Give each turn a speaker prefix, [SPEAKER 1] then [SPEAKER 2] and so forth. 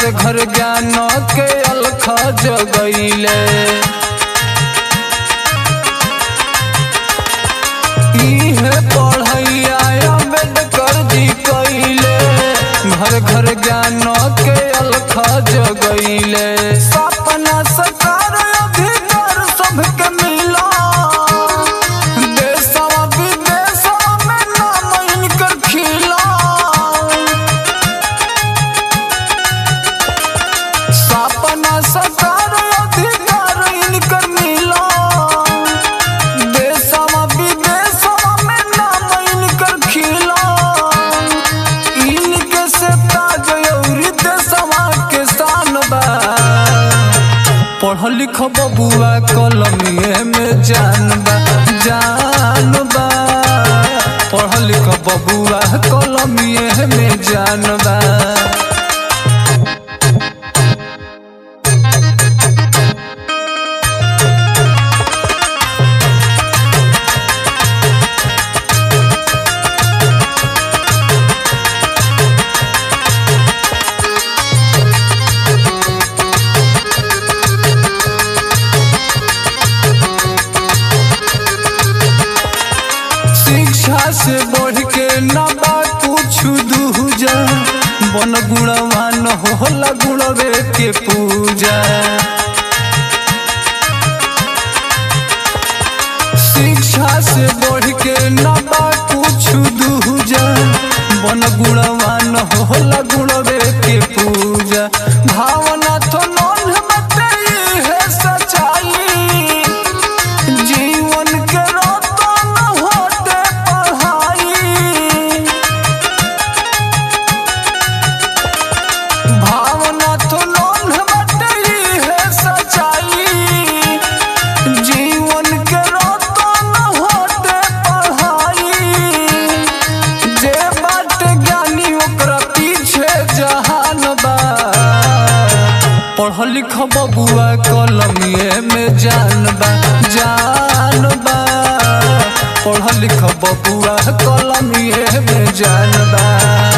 [SPEAKER 1] घर घर ज्ञान के अलख जगैले। इहे पढ़ैया अम्बेडकर जी कैले, घर घर ज्ञान के अलख जगैले। सपना साकार अधिकार सबके मिला, देशवा विदेशवा में नाम इनकर खिला। सपना साकार अधिकार इनकर मिला, देशवा विदेशवा में नाम इनकर खिला। इनके से ताज अउरी देशवा के शान बा। पढ़ लिख बबुआ कलमिए में जान बा, जान बा। पढ़ लिख बबुआ कलमिए में जान बा। शिक्षा से बढ़ के ना बा कुछ दूजा, बन गुणवान होला गुणवे के पूजा। शिक्षा से बढ़ के ना बा कुछ दूजा, बन गुणवान होला गुणवे के पूजा। भावना तो नोन बते है सच्चाई, जीवन के रतन होते पढ़ाई। भावना तो नोन बते है सच्चाई, जीवन के रतन होते पढ़ाई। जे बात ज्ञानी ओकरा पीछे जहान बा। पढ़ लिख बबुआ कलमिए में जान बा, जान बा। पढ़ लिख बबुआ कलमिए में जान बा।